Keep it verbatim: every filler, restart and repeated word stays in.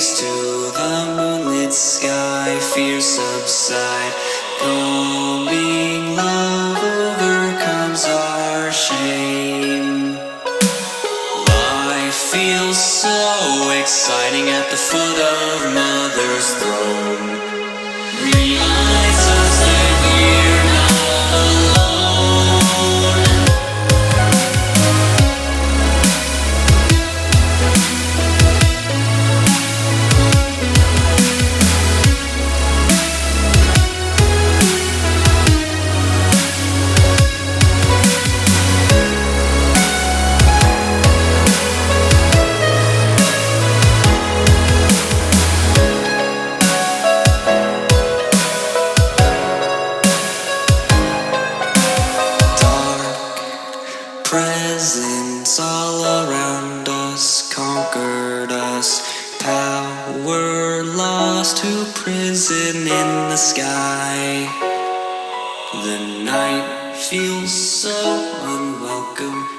gaze to the moonlit sky, fears subside. Calming love overcomes our shame. Life feels so exciting at the foot of Mother's throne. Realize us that we're not alone. Presence all around us conquered us. Power lost to prison in the sky. The night feels so unwelcome.